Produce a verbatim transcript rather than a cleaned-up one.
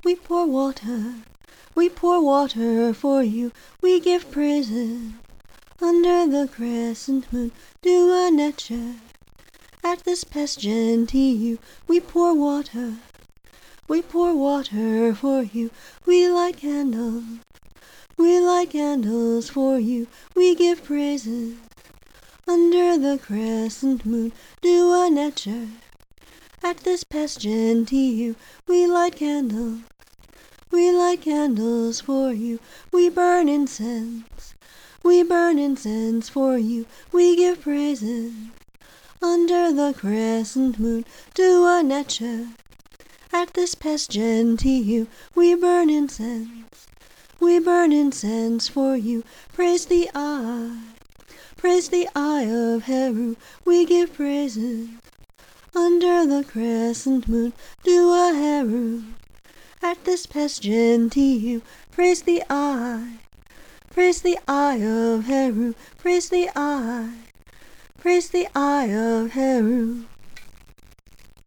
we pour water, we pour water for you, we give praises. Under the crescent moon, do a nature. At this past gentile, we pour water, we pour water for you, we light candles, we light candles for you, we give praises. Under the crescent moon, do a nature. At this past gentile, we light candles, we light candles for you, we burn incense, we burn incense for you, we give praises. Under the crescent moon, do a nature. At this past gentile, we burn incense, we burn incense for you, praise the eye, praise the eye of Heru, we give praises. Under the crescent moon, do a Heru. At this past gentile, praise the eye, praise the eye of Heru, praise the eye, praise the eye of Heru.